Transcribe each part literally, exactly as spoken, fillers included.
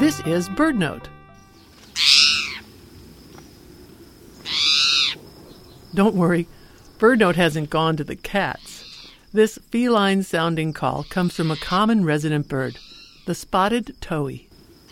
This is BirdNote. Don't worry, BirdNote hasn't gone to the cats. This feline-sounding call comes from a common resident bird, the spotted towhee.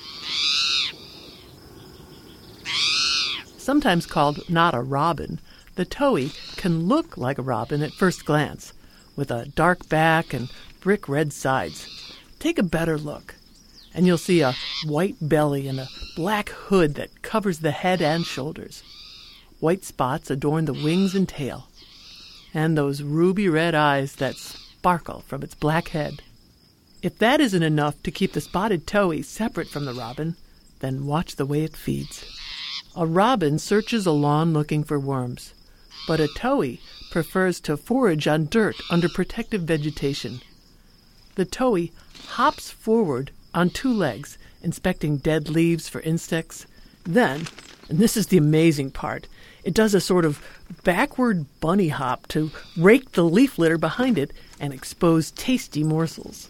Sometimes called not a robin, the towhee can look like a robin at first glance, with a dark back and brick red sides. Take a better look, and you'll see a white belly and a black hood that covers the head and shoulders. White spots adorn the wings and tail, and those ruby red eyes that sparkle from its black head. If that isn't enough to keep the spotted towhee separate from the robin, then watch the way it feeds. A robin searches a lawn looking for worms, but a towhee prefers to forage on dirt under protective vegetation. The towhee hops forward on two legs, inspecting dead leaves for insects. Then, and this is the amazing part, it does a sort of backward bunny hop to rake the leaf litter behind it and expose tasty morsels.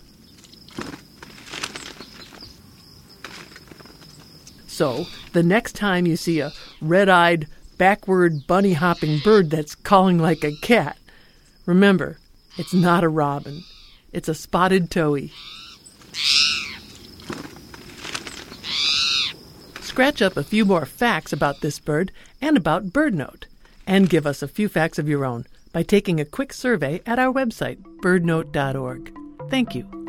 So, the next time you see a red-eyed, backward bunny-hopping bird that's calling like a cat, remember, it's not a robin. It's a spotted towhee. Scratch up a few more facts about this bird and about BirdNote, and give us a few facts of your own by taking a quick survey at our website, bird note dot org. Thank you.